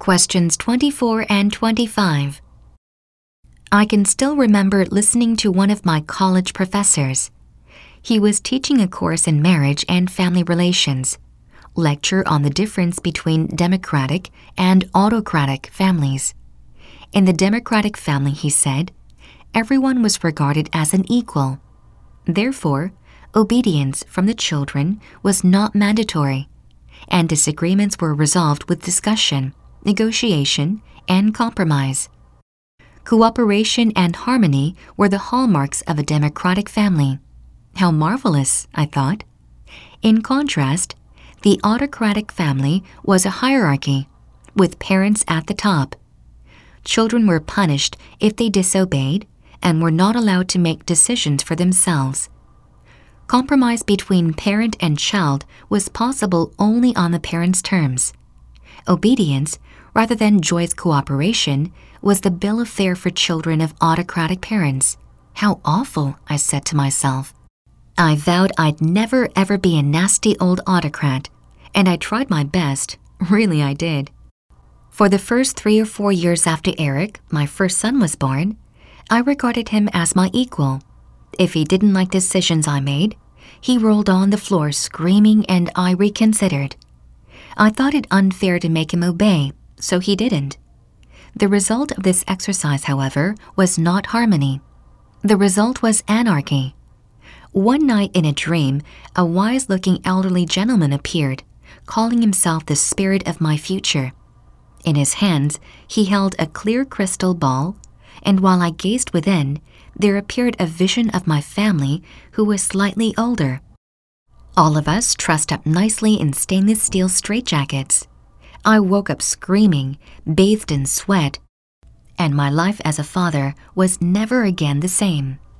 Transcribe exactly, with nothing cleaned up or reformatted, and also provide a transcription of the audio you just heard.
Questions twenty-four and twenty-five. I can still remember listening to one of my college professors. He was teaching a course in marriage and family relations, lecture on the difference between democratic and autocratic families. In the democratic family, he said, everyone was regarded as an equal. Therefore, obedience from the children was not mandatory, and disagreements were resolved with discussion, negotiation, and compromise. Cooperation and harmony were the hallmarks of a democratic family. How marvelous, I thought. In contrast, the autocratic family was a hierarchy, with parents at the top. Children were punished if they disobeyed and were not allowed to make decisions for themselves. Compromise between parent and child was possible only on the parent's terms. Obedience, rather than joyous cooperation, was the bill of fare for children of autocratic parents. How awful, I said to myself. I vowed I'd never ever be a nasty old autocrat, and I tried my best. Really, I did. For the first three or four years after Eric, my first son, was born, I regarded him as my equal. If he didn't like decisions I made, he rolled on the floor screaming, and I reconsidered. I thought it unfair to make him obey, so he didn't. The result of this exercise, however, was not harmony. The result was anarchy. One night in a dream, a wise-looking elderly gentleman appeared, calling himself the spirit of my future. In his hands, he held a clear crystal ball, and while I gazed within, there appeared a vision of my family who was slightly older. All of us trussed up nicely in stainless steel straitjackets. I woke up screaming, bathed in sweat, and my life as a father was never again the same.